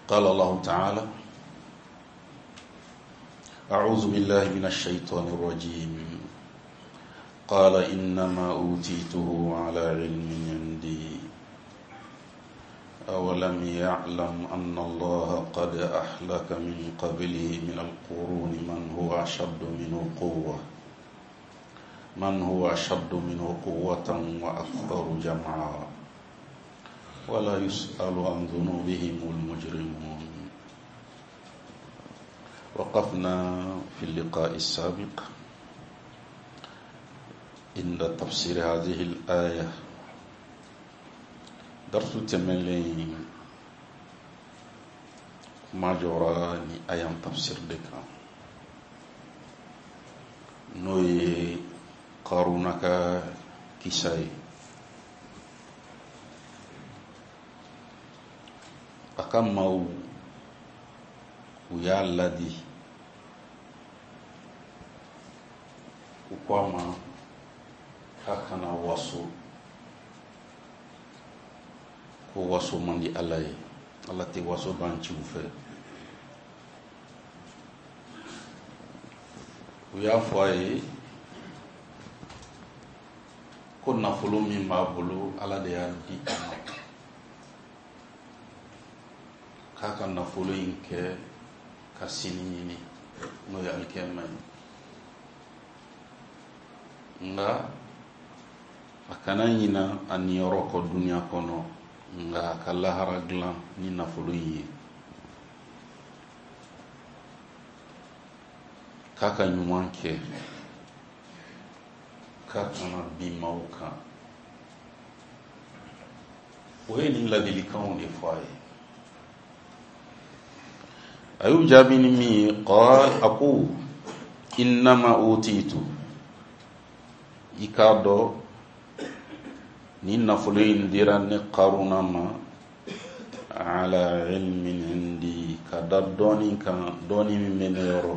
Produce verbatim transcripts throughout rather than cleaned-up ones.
قال الله تعالى: أعوذ بالله من الشيطان الرجيم قال إنما أوتيته على علم عندي أولم يعلم أن الله قد أهلك من قبله من القرون من هو أشد منه قوة من هو أشد منه قوة وأكثر جمعا ولا يسأل عن ذنوبهم المجرمون. وقفنا في اللقاء السابق عند تفسير هذه الآية. درس التملين ما جوراني أيام تفسير لك نوي قارونك كيساي أكمل ويا الذي وقام kakana waso ko waso mandi Allah ye Allah te waso ban ci bu fe u y'a fɔ a ye ko nafolo min b'a bolo Allah de y'a di a ma k'a ka nafolo in kɛ ka sini ɲini n'o ye alikiyama ye nga a kana ɲina a niyɔrɔ kɔ duniya kɔnɔ nga a ka lahara dilan ni nafolo in ye k'a ka ɲuman kɛ k'a kana bin maaw kan. O ye nin ladilikanw de fɔ a ye. A y'u jaabi ni min ye qaal a ko innama utitu i k'a dɔn ni nafolo in dira ne Qaruna ma ala ilmin indi ka da dɔɔni kan dɔɔni min bɛ ne yɔrɔ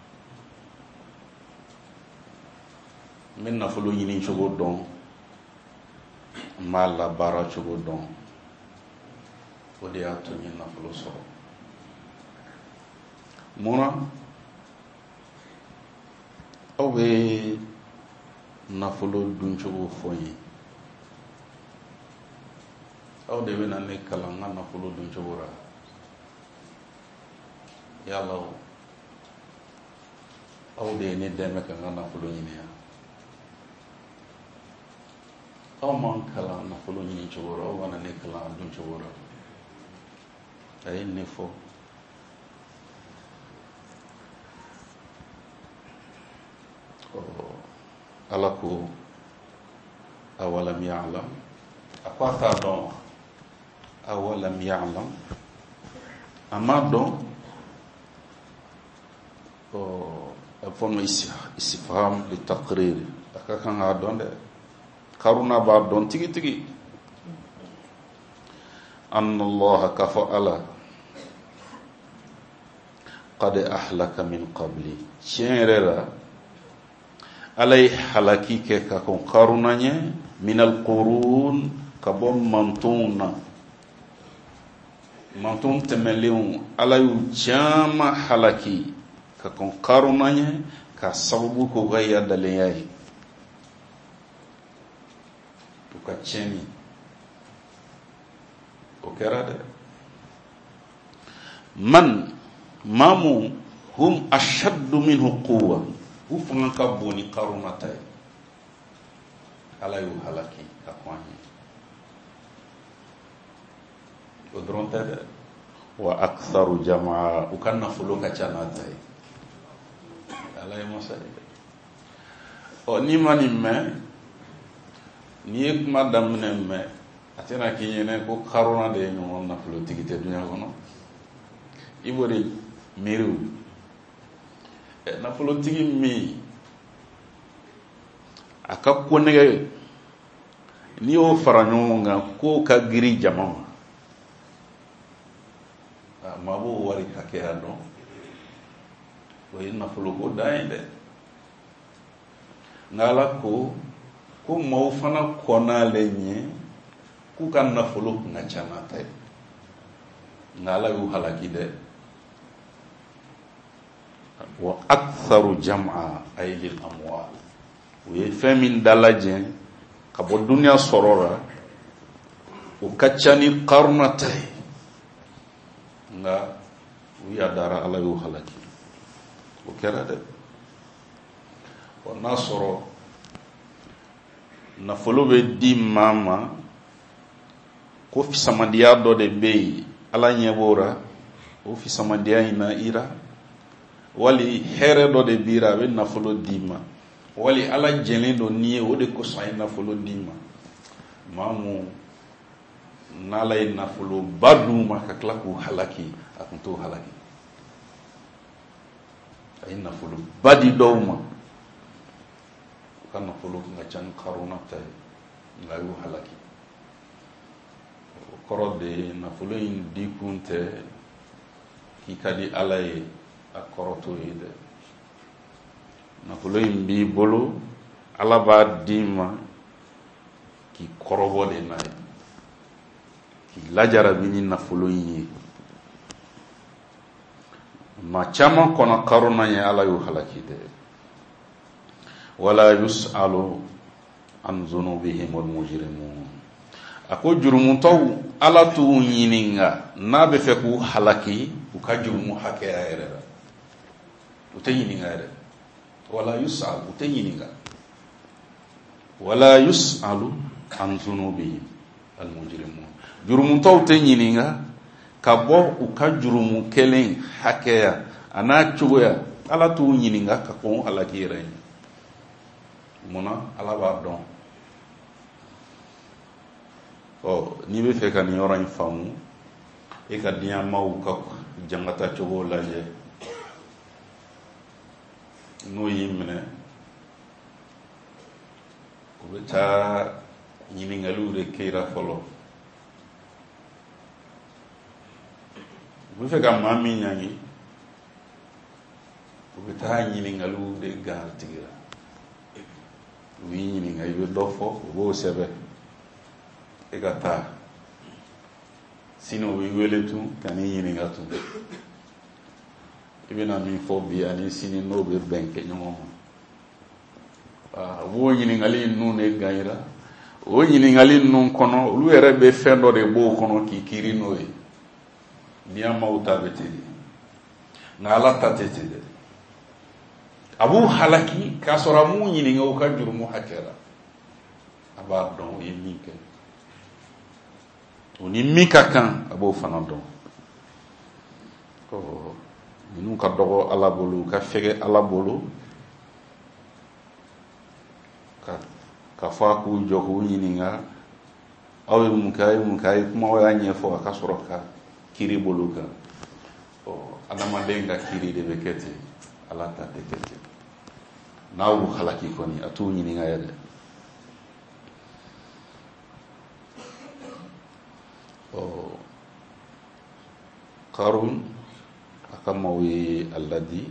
n bɛ nafolo ɲini cogo dɔn n b'a labaara cogo dɔn o de y'a to n ye nafolo sɔrɔ. Munna aw bɛ nafolo dun cogo fɔ n ye aw de bɛna ne kalan n ka nafolo dun cogo la yala aw de ye ne dɛmɛ ka n ka nafolo ɲini yan aw man kalan nafolo ɲini cogo la aw bɛna ne kalan a dun cogo la a ye ne fɔ Ala ko awalam ya'lam a ko a t'a dɔn wa awalam ya'lam a ma dɔn a bɛ fɔ ma istifham li taqrir a ka kan k'a dɔn dɛ. Qaruna b'a dɔn tigi tigi anna Allah ka fɔ Ala qad ahlaka min qabli tiɲɛ yɛrɛ la Ala ye halaki kɛ ka kɔn Qaruna ɲɛ minal qurun ka bɔ mantonw na manton tɛmɛlenw Ala y'u caman halaki ka kɔn Qaruna ɲɛ ka sababu k'o ka yadalenya ye u ka tiɲɛni o kɛra dɛ. Man mamu hum ashaddu minhu quwwa u fanga ka bon ni Qaruna ta ye Ala y'u halaki ka kɔn a ɲɛ o dɔrɔn tɛ dɛ wa aktharu jamaa u ka nafolo ka ca n'a ta ye Ala ye masa ye dɛ. Ɔ n'i ma nin mɛn n'i ye kuma daminɛ mɛn a tɛna k'i ɲɛnɛ ko Qaruna de ye ɲɔgɔn nafolotigi tɛ duɲa kɔnɔ i b'o de miiriw nafolotigi min a ka ko nɛgɛ n'i y'o fara ɲɔgɔn kan k'o ka giri jama ma a ma b'o wari hakɛya dɔn o ye nafolo ko dan ye dɛ. Nka Ala ko ko maaw fana kɔn'ale ɲɛ k'u ka nafolo kun ka ca n'a ta ye ngala yu halaki de wa aktharu jam'a ay lil amwal o ye fɛn min dalajen ka bɔ duniya sɔrɔra o ka ca ni karuna ta ye nga u yadara ala y'u halaki o kɛra dɛ o n'a sɔrɔ nafolo bɛ di maa ma ko fisamadiya dɔ de bɛ yen ala ɲɛ b'o ra o fisamadiya in na ira wali hɛrɛ dɔ de bira a bɛ nafolo di ma wali ala jɛlen don n'i ye o de kosɔn a ye nafolo di ma maa mun n'ala ye nafolo ba d'u ma ka tila k'u halaki a tun t'o halaki a ye nafolo ba di dɔw ma u ka nafolo ka ca ni karuna ta ye nka a y'u halaki o kɔrɔ de ye nafolo in di kun tɛ k'i ka di ala ye a kɔrɔ t'o ye dɛ nafolo in b'i bolo ala b'a d'i ma k'i kɔrɔbɔ de n'a ye k'i lajarabi ni nafolo in ye ma caman kɔnɔ karuna ye ala y'u halaki dɛ wala yus'alu an zunubihim wal mujrimun a ko jurumutɔw ala t'u ɲininka n'a bɛ fɛ k'u halaki u ka jurumu hakɛya yɛrɛ la u tɛ ɲininka yɛrɛ wala yus'alu u tɛ ɲininka wala yus'alu an zunubihim al mujrimun jurumutɔw tɛ ɲininka ka bɔ u ka jurumu kelen hakɛya a n'a cogoya ala t'u ɲininka ka kɔn halaki yɛrɛ ye munna ala b'a dɔn ɔ n'i bɛ fɛ ka nin yɔrɔ in faamu e ka diɲɛmaaw ka jankata cogo lajɛ n'o y'i minɛ u bɛ taa ɲininkaliw de kɛra fɔlɔ u bɛ fɛ ka maa min ɲangi u bɛ taa ɲininkaliw de gaatigira u y'i ɲininka i bɛ dɔ fɔ u b'o sɛbɛn e ka taa sini u b'i wele tun ka n'i ɲininka tun i bɛna min fɔ bi ani sini n'o bɛ bɛn kɛ ɲɔgɔn ma u b'o ɲininkali ninnu de ganyira o ɲininkali ninnu kɔnɔ olu yɛrɛ bɛ fɛn dɔ de b'o kɔnɔ k'i kiiri n'o ye diɲɛmaaw ta bɛ ten de nka ala ta tɛ ten dɛ a b'u halaki k'a sɔrɔ a m'u ɲininka u ka jurumu hakɛ la a b'a dɔn o ye min kɛ o ni min ka kan a b'o fana dɔn ɔ ninnu ka dɔgɔ ala bolo u ka fɛgɛ ala bolo ka ka fɔ a k'u jɔ k'u ɲininka aw ye mun kɛ a ye mun kɛ a ye kumaw y'a ɲɛfɔ a ka sɔrɔ ka kiri bolo kan ɔ adamaden ka kiri de bɛ kɛ ten ala ta tɛ kɛ ten n'a y'u halaki kɔni a t'u ɲininka yɛrɛ ɔ karun a ka maaw ye a ladi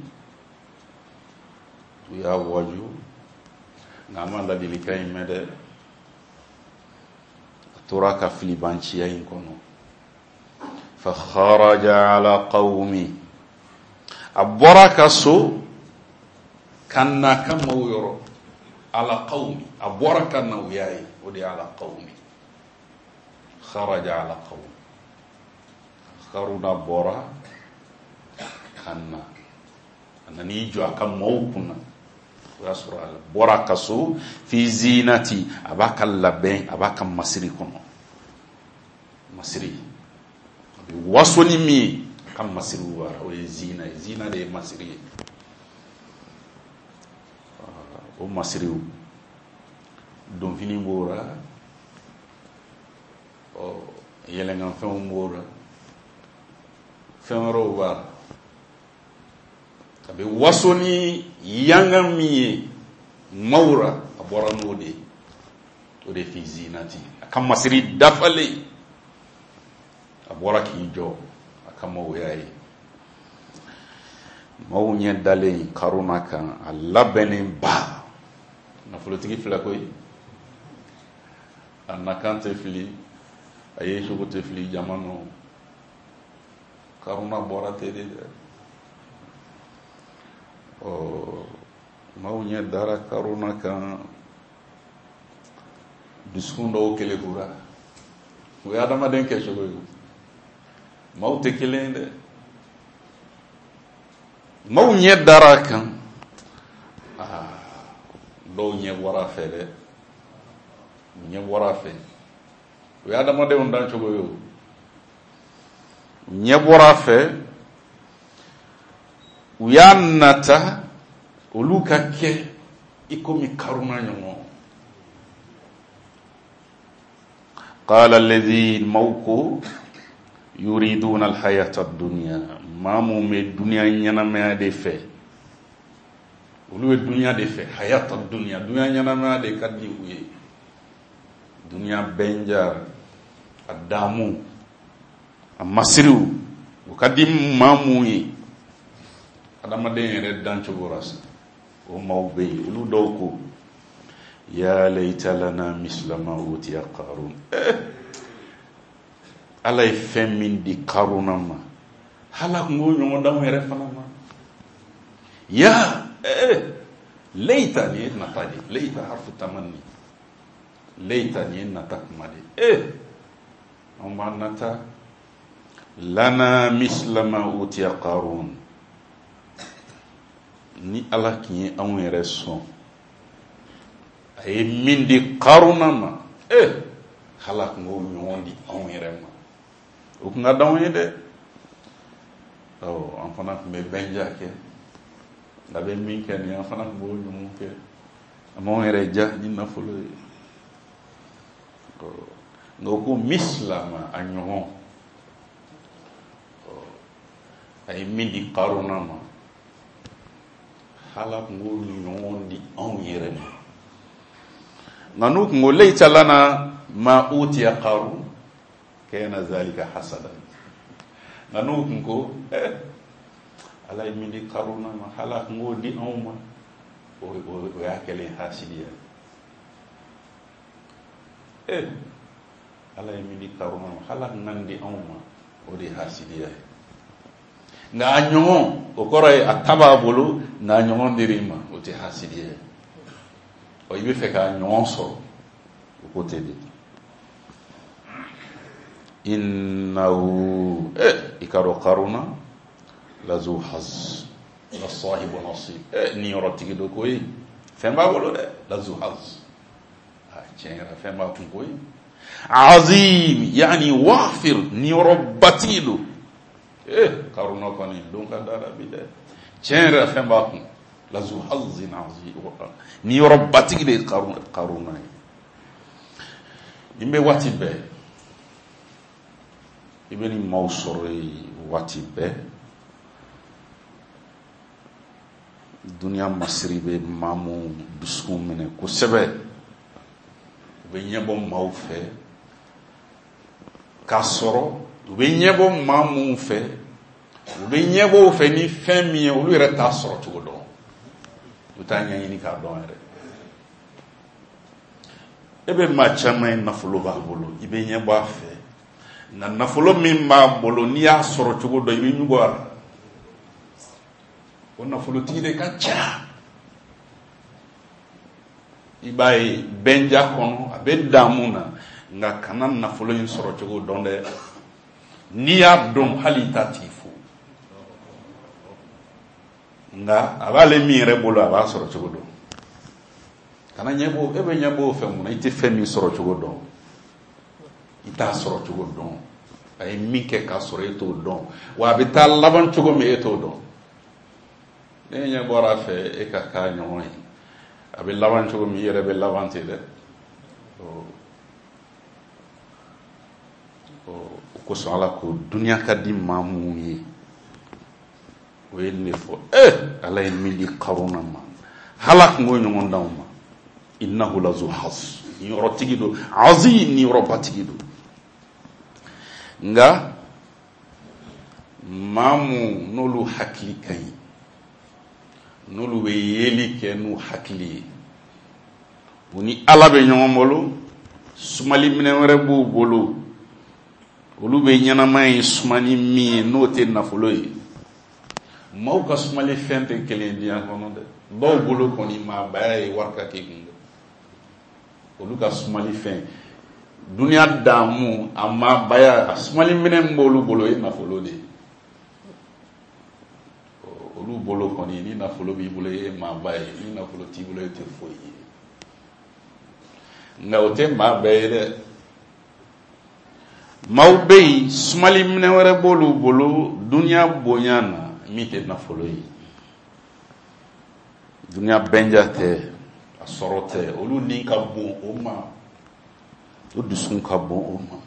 u y'a waju nka a ma ladilikan in mɛn dɛ a tora ka filibanciya in kɔnɔ fa kharaja ala qawmi a bɔra ka so ka na ka maaw yɔrɔ ala qawmi a bɔra ka na u y'a ye o de ye ala qawmi kharaja ala qawmi karuna bɔra ka na a nan'i jɔ a ka maaw kunna o y'a sɔrɔ a bɔra ka so fi zinati a b'a ka labɛn a b'a ka masiri kɔnɔ masiri a bɛ waso ni min ye a ka masiri wara o ye zina ye zina de ye masiri ye o masiriw donfini b'o la ɔ yɛlɛnkanfɛnw b'o la fɛn wɛrɛw b'a la a bɛ waso ni yangan min ye mawura a bɔra n'o de ye o de fi zinati a ka masiri dafalen a bɔra k'i jɔ a ka mawuya ye maaw ɲɛ dalen karuna kan a labɛnnen ba nafolotigi fila koyi a nakan tɛ fili a ye cogo tɛ fili jamano karuna bɔra ten de dɛ. ɔ maaw ɲɛ dara karuna kan dusukun dɔw kelekura o ye adamaden kɛcogo ye maaw tɛ kelen dɛ. maaw ɲɛ dara kan aa dɔw ɲɛ bɔra fɛ dɛ ɲɛ bɔra fɛ o ye adamadenw dancogo ye o ɲɛ bɔra fɛ u y'a nata olu ka kɛ i komi karuna ɲɔgɔn. قال الذين موكو يريدون الحياة الدنيا ما مومي الدنيا ينما دي في ولو الدنيا دي في حياة الدنيا الدنيا ينما دي كدي وي الدنيا بنجار الدامو المسرو وكدي ماموي adama den yɛrɛ dancogo rasa o maaw bɛ yen olu dɔw ko ya layta lana misla ma utiya qarun ala ye fɛn min di karuna ma hala kun k'o ɲɔgɔn d'anw yɛrɛ fana ma ya layta ni ye nata de layta harfu tamanni layta ni ye nata kuma de anw b'a nata lana misla ma utiya qarun ni ala tun ye anw yɛrɛ sɔn a ye min di karuna ma eh hala tun k'o ɲɔgɔn di anw yɛrɛ ma o tun ka d'anw ye dɛ. ɔ an fana tun bɛ bɛnja kɛ nka bɛ min kɛ nin an fana tun b'o ɲɔgɔn kɛ a m'anw yɛrɛ ja ni nafolo ye nka o ko misilama a ɲɔgɔn a ye min di karuna ma hala tun k'o ɲɔgɔn di anw yɛrɛ ma. nka n'u tun ko laysa lana ma utiya qarun kana zalika hasada nka n'u tun ko eh ala ye min di karuna ma hala tun k'o di anw ma o y'a kɛlen hasidiya eh ala ye min di karuna ma hala tun nan di anw ma o de ye hasidiya ye. nka a ɲɔgɔn o kɔrɔ ye a ta b'a bolo nka a ɲɔgɔn dir'i ma o tɛ hasidiya ye. ɔ i bɛ fɛ k'a ɲɔgɔn sɔrɔ o ko tɛ de. innahu eh i ka dɔn karuna lazu haz la sahibu nasib eh ni yɔrɔtigi do koyi fɛn b'a bolo dɛ lazu haz ah tiɲɛ yɛrɛ fɛn b'a kun koyi azim yani wafir ni yɔrɔbatigi do eh karuna kɔni don ka dara bi dɛ tiɲɛ yɛrɛ fɛn b'a kun lazu hazin azim ni yɔrɔbatigi de karuna ye. nin bɛ waati bɛɛ i bɛ ni maaw sɔrɔ yen waati bɛɛ duniya masiri bɛ maa minnu dusukun minɛ kosɛbɛ u bɛ ɲɛbɔ maaw fɛ k'a sɔrɔ u bɛ ɲɛbɔ maa minnu fɛ u bɛ ɲɛbɔ u fɛ ni fɛn min ye olu yɛrɛ t'a sɔrɔ cogo dɔn u t'a ɲɛɲini k'a dɔn yɛrɛ. e bɛ maa caman ye nafolo b'a bolo i bɛ ɲɛbɔ a fɛ nka nafolo min b'a bolo n'i y'a sɔrɔ cogo dɔn i bɛ ɲugu a la o nafolotigi de ka ca. i b'a ye bɛnja kɔnɔ a bɛ damu na nka kana nafolo in sɔrɔ cogo dɔn dɛ n'i y'a dɔn hali i t'a tigi fo nka a b'ale min yɛrɛ bolo a b'a sɔrɔ cogo dɔn. kana ɲɛbɔ e bɛ ɲɛbɔ o fɛn mun na i tɛ fɛn min sɔrɔ cogo dɔn i t'a sɔrɔ cogo dɔn a ye min kɛ k'a sɔrɔ e t'o dɔn wa a bɛ taa laban cogo min e t'o dɔn. ne ɲɛ bɔra a fɛ e ka k'a ɲɔgɔn ye a bɛ laban cogo min i yɛrɛ bɛ laban ten dɛ. o kosɔn ala ko duniya ka di maa minnu ye o ye ne fɔ eh ala ye min di karuna ma hala tun k'o ɲɔgɔn d'anw ma. innahu lazu haz ni yɔrɔtigi do azim ni yɔrɔbatigi do. nka maa minnu n'olu hakili ka ɲi n'olu bɛ yeli kɛ n'u hakili ye u ni ala bɛ ɲɔgɔn bolo sumali minɛ wɛrɛ b'u bolo olu be ɲanama ye sumani min ye n'o tɛ nafolo ye. Maaw ka sumali fɛn tɛ kelen diɲɛ kɔnɔ dɛ. Dɔw bolo kɔni maabaya ye wari ka kɛ kun dɛ. Olu ka sumali fɛn duniya daamu a maabaya a sumali minɛ min b'olu bolo ye nafolo de ye. Olu bolo kɔni ni nafolo b'i bolo ye maaba ye, ni nafolo t'i bolo ye tɛ foyi ye. Nka o tɛ maa bɛɛ ye dɛ. Maaw bɛ yen sumali minɛ wɛrɛ b'olu bolo duniya bonya na min tɛ nafolo ye. Duniya bɛnja tɛ, a sɔrɔ tɛ, olu ni ka bon o ma, o dusukun ka bon o ma.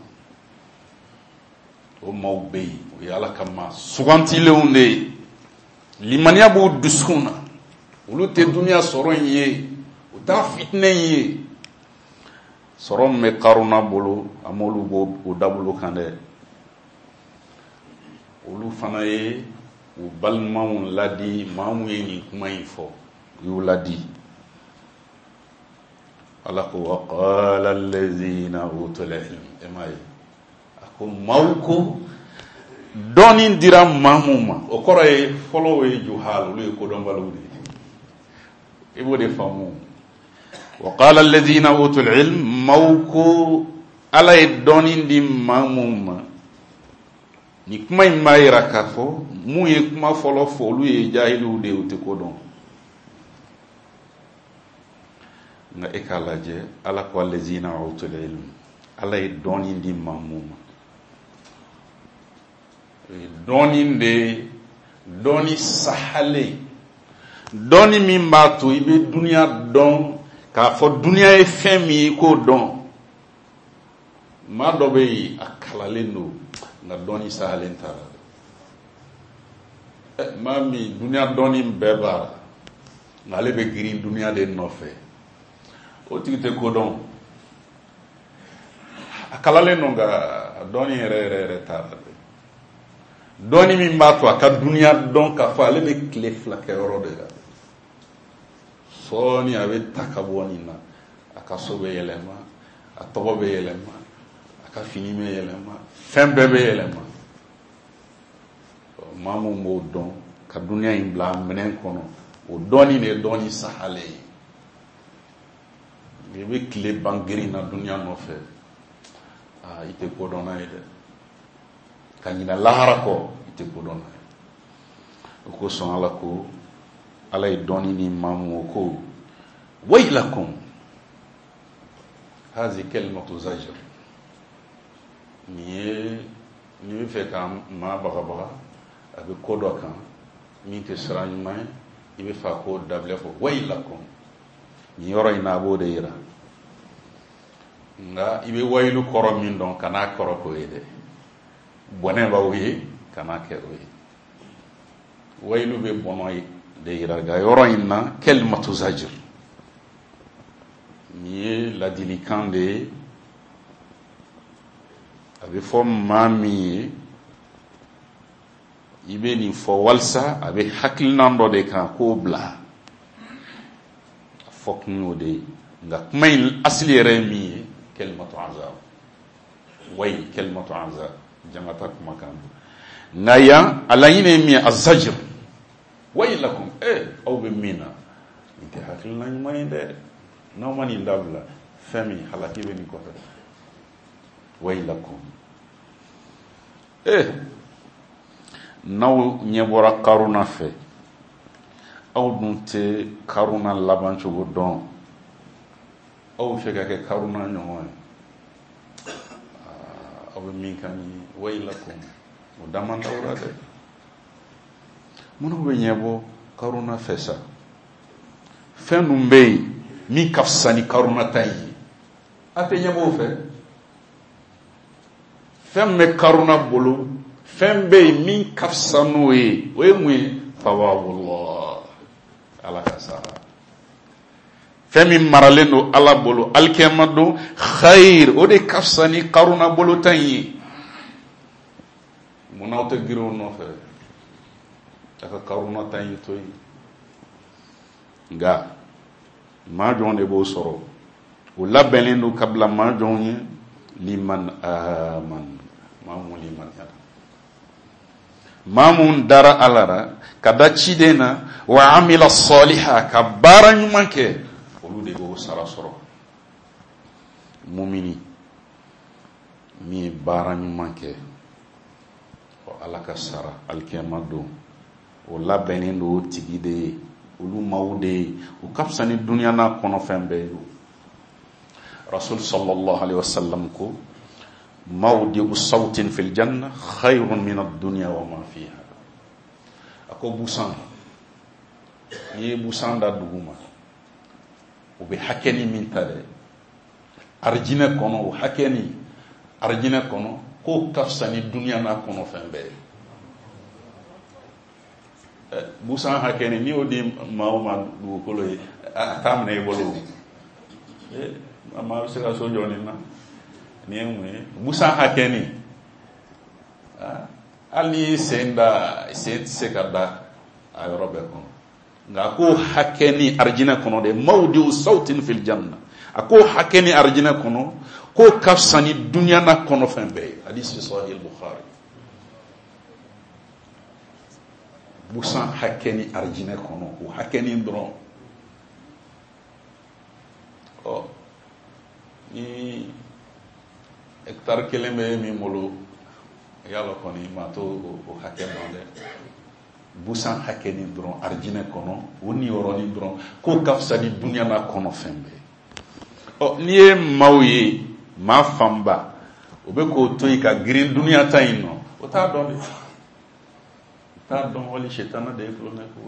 O maaw bɛ yen, o ye Ala ka maa sugantilenw de ye. Limaniya b'u dusukun na, olu tɛ duniya sɔrɔ in ye, u t'a fitinɛ in ye. Sɔrɔ min bɛ Karuna bolo, a m'olu bɔ o dabolo kan dɛ. Olu fana ye u balimaw ladi, maa mun ye nin kuma in fɔ, u y'u ladi. Ala ko wa qala allazina utul ilm, e m'a ye, a ko maaw ko dɔɔni dira maa mun ma, o kɔrɔ ye fɔlɔ ye juhal, olu ye kodɔnbaliw de ye. I b'o de faamu. Wa qala allazina utul ilm, maaw ko Ala ye dɔɔni di maa mun ma. Ni kuma in b'a yira k'a fɔ mun ye kuma fɔlɔ fɔ olu ye jahiliw de ye, u tɛ ko dɔn. Nka e k'a lajɛ Ala ko allazina utul ilm, Ala ye dɔɔni di maa mun ma. Dɔɔni de dɔɔni sahalen, dɔɔni min b'a to i bɛ duniya dɔn k'a fɔ duniya ye fɛn min ye k'o dɔn. Maa dɔ bɛ yen a kalalen don nka dɔɔni sahalen t'a la. Maa min duniya dɔɔni bɛɛ b'a la nka ale bɛ girin duniya de nɔfɛ, o tigi tɛ ko dɔn. A kalalen don nka dɔɔni yɛrɛ yɛrɛ yɛrɛ t'a la. Dɔɔni min b'a to a ka duniya dɔn k'a fɔ ale bɛ tile fila kɛ yɔrɔ de la. Sɔɔni a bɛ ta ka bɔ nin na, a ka so bɛ yɛlɛma, a tɔgɔ bɛ yɛlɛma, a ka fini bɛ yɛlɛma, fɛn bɛɛ bɛ yɛlɛma. Maa mun b'o dɔn ka duniya in bila a minɛn kɔnɔ, o dɔɔni de ye dɔɔni sahalen ye. I bɛ tile ban girin na duniya nɔfɛ, aa i tɛ ko dɔnna ye dɛ. Ka ɲina lahara kɔ, i tɛ ko dɔnna ye. O kosɔn Ala ko Ala ye dɔɔni di maa mun ma ko waylakum hazi kalimatu zajr. Nin ye ni bɛ fɛ ka maa bagabaga a bɛ ko dɔ kan min tɛ sira ɲuman ye, i bɛ fɛ a k'o dabila fɔ waylakum. Nin yɔrɔ in na a b'o de yira. Nka i bɛ wayilu kɔrɔ min dɔn kan'a kɔrɔ k'o ye dɛ. Bɔnɛ b'aw ye kan'a kɛ o ye. Wayilu bɛ bɔnɔ de yira nka yɔrɔ in na kalimatu zajr. Nin ye ladilikan de ye. A bɛ fɔ maa min ye i bɛ nin fɔ walisa a bɛ hakilinan dɔ de kan k'o bila. A fɔ kun y'o de ye. Nka kuma in asili yɛrɛ ye min ye kalimatu azab. Wayi kalimatu azab. Jangata kuma kan. Nka yan a laɲini ye min ye azajr. Waylakum, eh aw bɛ min na nin tɛ hakilina ɲuman ye dɛ. N'aw ma nin dabila fɛn min halaki bɛ nin kɔfɛ. Waylakum. Eh n'aw ɲɛ bɔra Karuna fɛ, aw dun tɛ Karuna laban cogo dɔn. Aw bɛ fɛ ka kɛ Karuna ɲɔgɔn ye. Aw bɛ min kan ni waylakum, o da man d'aw la dɛ. Munnu bɛ ɲɛ bɔ Karuna fɛ sa, fɛn dun bɛ yen min ka fisa ni Karuna ta ye, a tɛ ɲɛ b'o fɛ. Fɛn bɛ Karuna bolo, fɛn bɛ yen min ka fisa n'o ye, o ye mun ye? Thawabullah, Ala ka sara. Fɛn min maralen don Ala bolo, alikiyama don, khayr, o de ka fisa ni Karuna bolo ta ye. Munna aw tɛ girin o nɔfɛ? A ka Karuna ta ye to yen. Nka maa jɔn de b'o sɔrɔ. O labɛnnen don ka bila maa jɔn ye liman aman, mamu limaniya mamu dara alara kada cidena wa amila saliha ka baara ɲuman kɛ olu de b'o sara sɔrɔ mumini min ye baara ɲuman kɛ ala ka sara alikiyama don o labɛnnen don o tigi de ye olu maaw de ye u ka fisa ni duniya n'a kɔnɔfɛn bɛɛ ye rasul sallallahu alaihi wasallam ko mawdi'u sawtin fil janna khayrun min ad-dunya wa ma fiha ako busan ni ye busan da duguma o bɛ hakɛni min ta dɛ arjinɛ kɔnɔ o hakɛni arjinɛ kɔnɔ ko ka fisa ni duniya n'a kɔnɔfɛn bɛɛ ye busan hakɛni ni o di maa o maa dugukolo ye a t'a minɛ i bolo a maa bɛ se ka so jɔ nin na ni ye mun ye busan hakɛni hali ni ye sen da sen tɛ se ka da a yɔrɔ bɛɛ kɔnɔ nka ko hakɛni arjinɛ kɔnɔ de mawdi'u sawtin fil janna a ko hakɛni arjinɛ kɔnɔ ko ka fisa ni duniya n'a kɔnɔfɛn bɛɛ ye hadisi sahih Bukhari busan hakɛni arjinɛ kɔnɔ o hakɛni dɔrɔn ɔ ni hectare kelen bɛ min bolo yala kɔni ma to o hakɛ dɔn dɛ busan hakɛni dɔrɔn arjinɛ kɔnɔ o niyɔrɔni dɔrɔn ko ka fisa ni duniya n'a kɔnɔfɛn bɛɛ ye ɔ n'i ye maaw ye maa fanba o bɛ k'o to yen ka girin duniya ta yin nɔ o t'a dɔn de o t'a dɔn wali sitana de ye kulonɛ k'o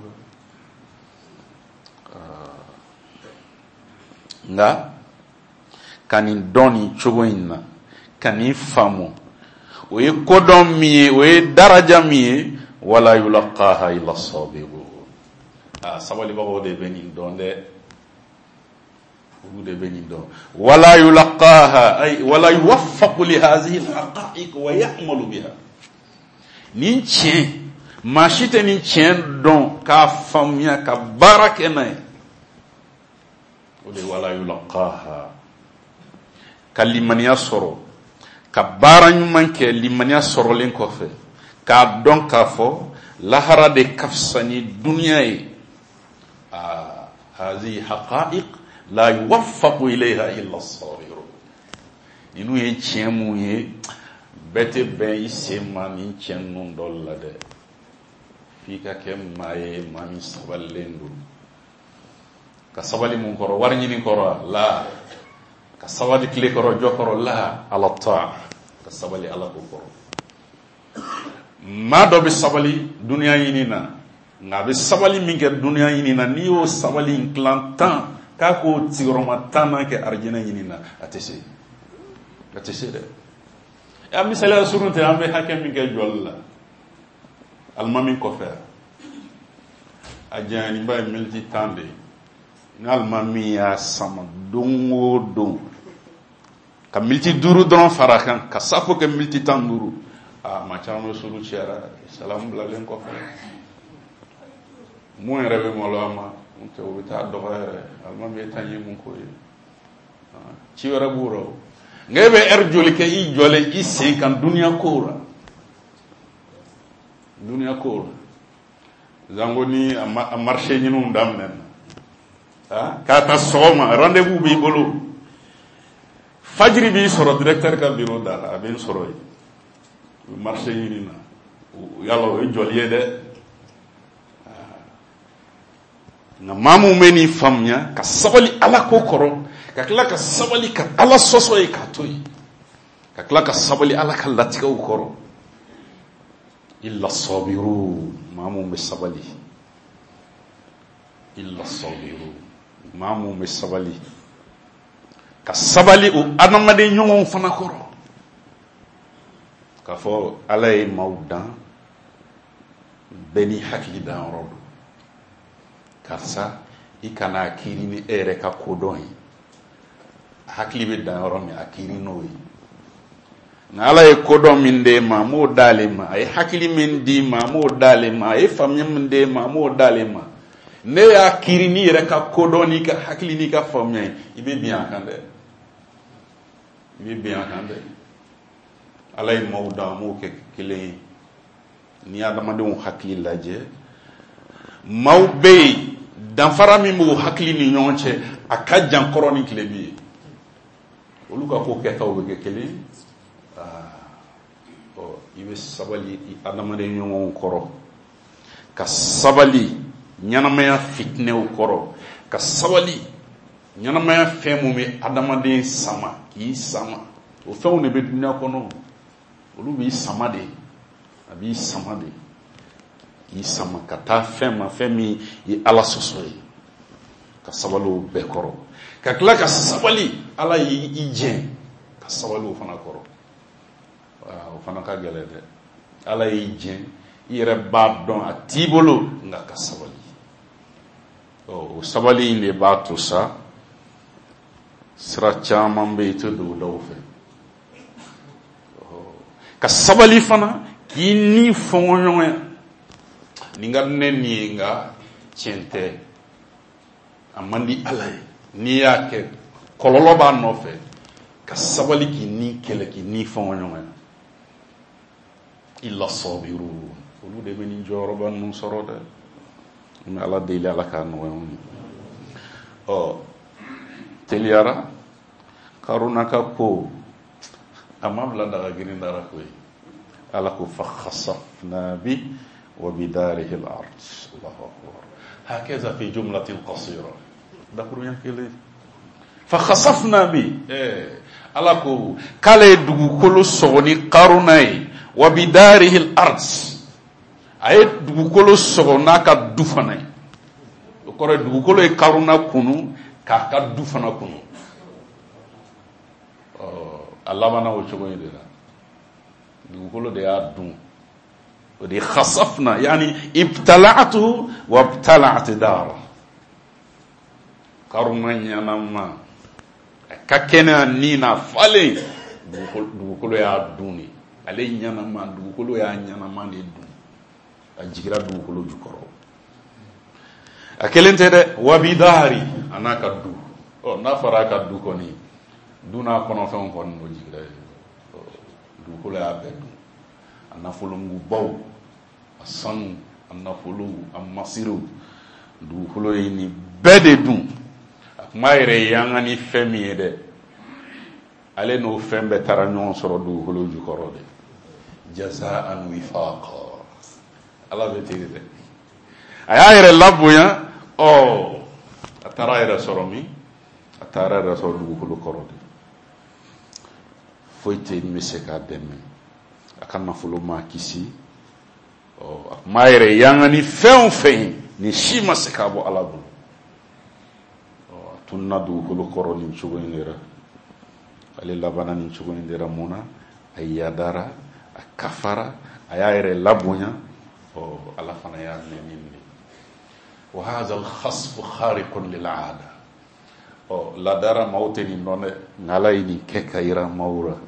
la nka ka nin dɔn nin cogo in na ka nin faamu o ye kodɔn min ye o ye daraja min ye wala yulaqaha illa sabirun a sabalibagaw de bɛ nin dɔn dɛ olu de bɛ nin dɔn wala yulaqaha ay wala yuwaffaqu li hadhihi alhaqa'iq wa ya'malu biha nin tiɲɛ maa si tɛ nin tiɲɛ dɔn k'a faamuya ka baara kɛ n'a ye o de wala yulaqaha ka limaniya sɔrɔ ka baara ɲuman kɛ limaniya sɔrɔlen kɔfɛ k'a dɔn k'a fɔ lahara de ka fisa ni duniya ye a hadhihi haqa'iq la yuwaffaqu ilayha illa as-sabirun ninnu ye tiɲɛ mun ye bɛɛ tɛ bɛn i sen ma ni tiɲɛ ninnu dɔ la dɛ f'i ka kɛ maa ye maa min sabalilen don ka sabali mun kɔrɔ wari ɲini kɔrɔ la ka sabali tile kɔrɔ jɔ kɔrɔ la ala ta ka sabali ala ko kɔrɔ maa dɔ bɛ sabali duniya ɲini na nka a bɛ sabali min kɛ duniya ɲini na n'i y'o sabali in tilan tan k'a k'o sigiyɔrɔma tan na kɛ arijinɛ ɲini na a tɛ se a tɛ se dɛ a misaliya surun tɛ an bɛ hakɛ min kɛ jɔli la alimami kɔfɛ a janyanniba ye miniti tan de ye ni alimami y'a sama don o don ka miniti duuru dɔrɔn fara kan ka safo kɛ miniti tan duuru a maa caman bɛ suru cɛra salamu bilalen kɔfɛ mun yɛrɛ bɛ malo a ma o bɛ taa dɔgɔ yɛrɛ alimami ye tan ye mun ko ye ci wɛrɛ b'o rɔ nka e bɛ ɛri joli kɛ i jɔlen i sen kan duniya kow la duniya kow la zango ni a marché ɲiniw daminɛna k'a ta sɔgɔma rendez-vous b'i bolo fajiri b'i sɔrɔ directeur ka bureau da la a bɛ n sɔrɔ yen o marché ɲini na yala o ye jɔli ye dɛ nka maa min bɛ nin faamuya ka sabali ala ko kɔrɔ ka tila ka sabali ka ala sɔsɔ ye k'a to yen ka tila ka sabali ala ka latigɛw kɔrɔ illa sabiru maa min bɛ sabali illa sabiru maa min bɛ sabali ka sabali o adamaden ɲɔgɔnw fana kɔrɔ k'a fɔ ala ye maaw dan bɛɛ ni hakili dan yɔrɔ don karisa i kana kiiri ni e yɛrɛ ka kodɔn ye hakili bɛ dan yɔrɔ min a kiiri n'o ye nka ala ye kodɔn min d'e ma a m'o d'ale ma a ye hakili min d'i ma a m'o d'ale ma a ye faamuya min d'e ma a m'o d'ale ma ne y'a kiiri n'i yɛrɛ ka kodɔn n'i ka hakili n'i ka faamuya ye i bɛ bin a kan dɛ i bɛ bin a kan dɛ ala ye maaw dan m'o kɛ kelen ye ni adamadenw hakili lajɛ maaw bɛ yen danfara min b'o hakili ni ɲɔgɔn cɛ a ka jan kɔrɔ ni tile bi ye olu ka ko kɛtaw bɛ kɛ kelen ɔ i bɛ sabali adamaden ɲɔgɔnw kɔrɔ ka sabali ɲanamaya fitinɛw kɔrɔ ka sabali ɲanamaya fɛn mun bɛ adamaden sama k'i sama o fɛnw de bɛ dunuya kɔnɔ olu b'i sama de a b'i sama de k'i sama ka taa fɛn ma fɛn min ye ala sɔsɔ ye ka sabali o bɛɛ kɔrɔ ka tila ka sabali ala y'i jɛn ka sabali o fana kɔrɔ o fana ka gɛlɛn dɛ ala y'i jɛn i yɛrɛ b'a dɔn a t'i bolo nka ka sabali o sabali in de b'a to sa sira caman bɛ yen i tɛ don o daw fɛ ka sabali fana k'i ni fɔngɔ ɲɔgɔnya ni ka ne nin ye nka tiɲɛ tɛ a man di ala ye n'i y'a kɛ kɔlɔlɔ b'a nɔfɛ ka sabali k'i ni kɛlɛ k'i ni fɔngɔ ɲɔgɔnya illa sabiru olu de bɛ nin jɔyɔrɔba ninnu sɔrɔ dɛ n bɛ ala deli ala k'a nɔgɔya n ye ɔ teliyara karuna ka ko a ma bila daga girin dara koyi ala ko fa khasafna bi wa bidarihi al-ard Allahu akbar hakaza fi jumlatin qasira dakurunya kele fa khasafna bi eh ala ko kale dugukolo sogoni karuna yi wa bidarihi al-ard aye dugukolo sogo naka du fana yi o kore dugukolo e karuna kunu ka ka du fana kunu Allah mana o cogo yi de la dugukolo de y'a dun o de khasafna yani ibtala'tu wa ibtala'at dar karuna ɲanama ka kɛnɛ ni na falen dugukolo y'a dun ni ale ɲanama dugukolo y'a ɲanama de dun a jigira dugukolo jukɔrɔ a kelen tɛ dɛ wabidari a n'a ka du ɔ n'a fɔra a ka du kɔni du n'a kɔnɔfɛnw kɔni o jigira dugukolo y'a bɛɛ dun a nafolomugubaw a sanu a nafolow a masiriw dugukolo ye nin bɛɛ de dun a kuma yɛrɛ ye an ka ni fɛn min ye dɛ ale n'o fɛn bɛɛ taara ɲɔgɔn sɔrɔ dugukolo jukɔrɔ de jaza'an wifaqa ala bɛ teri dɛ a y'a yɛrɛ labonya ɔ a taara yɛrɛ sɔrɔ min a taara yɛrɛ sɔrɔ dugukolo kɔrɔ de foyi tɛ min bɛ se k'a dɛmɛ a ka nafolo ma kisi ɔ a kuma yɛrɛ yanga ni fɛn o fɛn ni si ma se k'a bɔ ala bolo ɔ a tununa dugukolo kɔrɔ nin cogo in de la ale labanna nin cogo in de la mun na a yadara a kafara a y'a yɛrɛ labonya ɔ ala fana y'a minɛ nin de wa hadha al-khasf khariqun lil-'ada ɔ ladara maaw tɛ nin dɔn dɛ nka ala ye nin kɛ ka yira maaw la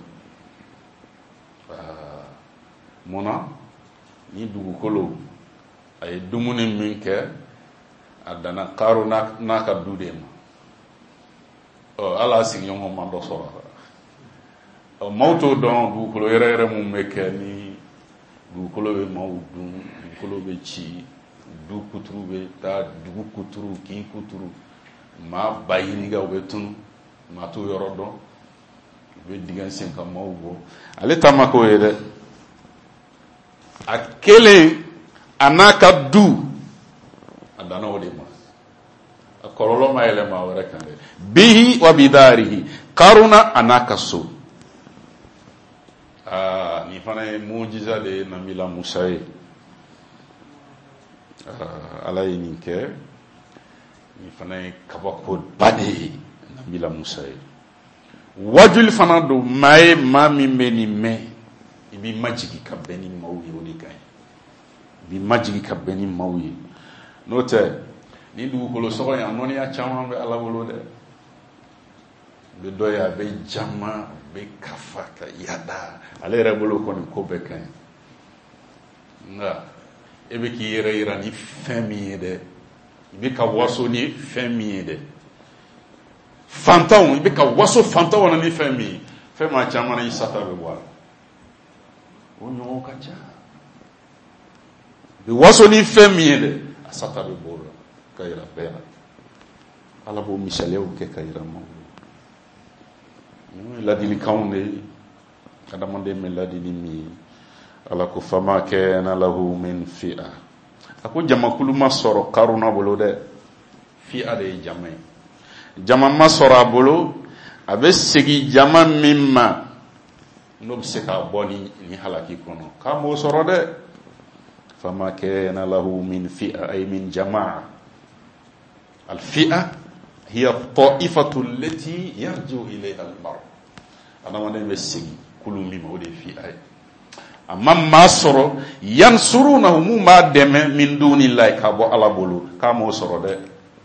mun na ni dugukolo a ye dumuni min kɛ a danna karo n'a ka du de ma ɔ ala sigiɲɔgɔn ma dɔ sɔrɔ ɔ maaw t'o dɔn dugukolo yɛrɛ yɛrɛ mun bɛ kɛ ni dugukolo bɛ maaw dun dugukolo bɛ ci du kuturu bɛ taa dugu kuturu kin kuturu maa ba ɲininka u bɛ tunu maa t'o yɔrɔ dɔn u bɛ dingɛ sen ka maaw bɔ ale ta ma k'o ye dɛ a kelen a n'a ka du a danna o de ma a kɔlɔlɔ ma yɛlɛma wɛrɛ kan dɛ bihi wa bidarihi karuna a n'a ka so aa nin fana ye mujiza de ye nabila musa ye ala ye nin kɛ nin fana ye kabako ba de ye nabila musa ye wajuli fana don maa ye maa min bɛ nin mɛn i b'i majigi ka bɛn ni maaw ye o de ka ɲi i b'i majigi ka bɛn ni maaw ye n'o tɛ ni dugukolo sɔgɔ yan nɔniya caman bɛ ala bolo dɛ bɛ dɔ ye a bɛ jama a bɛ kafa ka yada ale yɛrɛ bolo kɔni ko bɛɛ ka ɲi nka e bɛ k'i yɛrɛ yira ni fɛn min ye dɛ i bɛ ka waso ni fɛn min ye dɛ fantanw i bɛ ka waso fantanw na ni fɛn min ye fɛn maa caman na i sata bɛ bɔ a la o ɲɔgɔn ka ca bi waso ni fɛn min ye dɛ a sata bɛ bɔ o la ka yira bɛɛ la ala b'o misaliyaw kɛ ka yira maaw la ladilikanw de ye adamaden bɛ ladili min ye ala ko fama kana lahu min fi'a a ko jamakulu ma sɔrɔ karuna bolo dɛ fi'a de ye jama ye jama ma sɔrɔ a bolo a bɛ segin jama min ma n'o bɛ se k'a bɔ ni ni halaki kɔnɔ k'a m'o sɔrɔ dɛ fama kana lahu min fi'a ay min jama'a al fi'a hiya ta'ifatu allati yarju ilayha al mar adamaden bɛ segin kulu min ma o de ye fi'a ye amma maa sɔrɔ yansurunahu mun b'a dɛmɛ min dunillahi k'a bɔ ala bolo k'a m'o sɔrɔ dɛ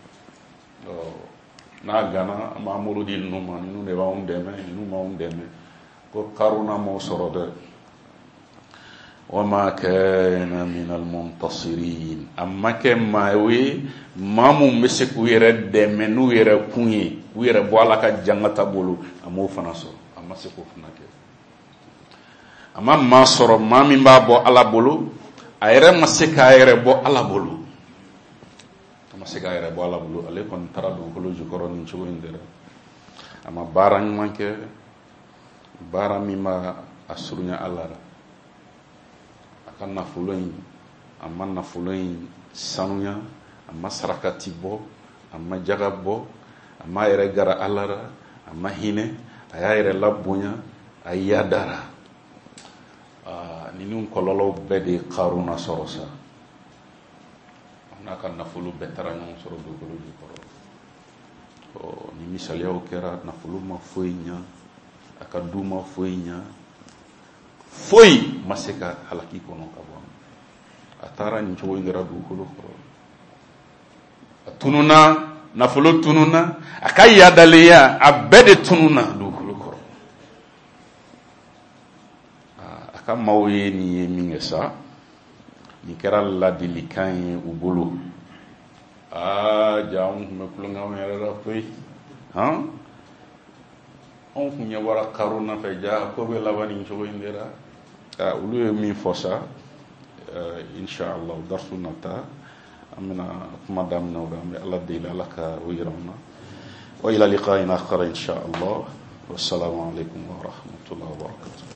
n'a gana an b'a muru di ninnu ma ninnu de b'anw dɛmɛ ninnu b'anw dɛmɛ ko karuna m'o sɔrɔ dɛ wa ma kana minal muntasirin a ma kɛ maa ye maa mun bɛ se k'u yɛrɛ dɛmɛ n'u yɛrɛ kun ye u yɛrɛ bɔ ala ka jangata bolo a m'o fana sɔrɔ a ma se k'o fana kɛ a ma maa sɔrɔ maa min b'a bɔ ala bolo a yɛrɛ ma se k'a yɛrɛ bɔ ala bolo a ma se k'a yɛrɛ bɔ ala bolo ale kɔni taara dugukolo jukɔrɔ nin cogo in de la a ma baara ɲuman kɛ baara min b'a a surunya ala la a ka nafolo in a ma nafolo in sanuya a ma sarakati bɔ a ma jaga bɔ a ma yɛrɛ gara ala la a ma hinɛ a y'a yɛrɛ labonya a yadara ninnu kɔlɔlɔw bɛɛ de ye karuna sɔrɔ sa n'a ka nafolo bɛɛ taara ɲɔgɔn sɔrɔ dugukolo jukɔrɔ ni misaliyaw kɛra nafolo ma foyi ɲa a ka du ma foyi ɲa foyi ma se ka halaki kɔnɔ ka bɔ a taara nin cogo in kɛra dugukolo kɔrɔ a tununa nafolo tununa a ka yadaleya a bɛɛ de tununa dugukolo kɔrɔ a ka maaw ye nin ye min kɛ sa nin kɛra ladilikan ye u bolo aa ja anw tun bɛ tulonkɛw yɛrɛ la koyi han anw tun ɲɛ bɔra karuna fɛ ja ko bɛ laban nin cogo in de la olu ye min fɔ sa inshallah darsu nata an bɛna kuma daminɛ o la an bɛ ala deli ala ka o yira an na wa ila liqa'in akhar inshallah wassalamu alaikum wa rahmatullahi wa barakatuh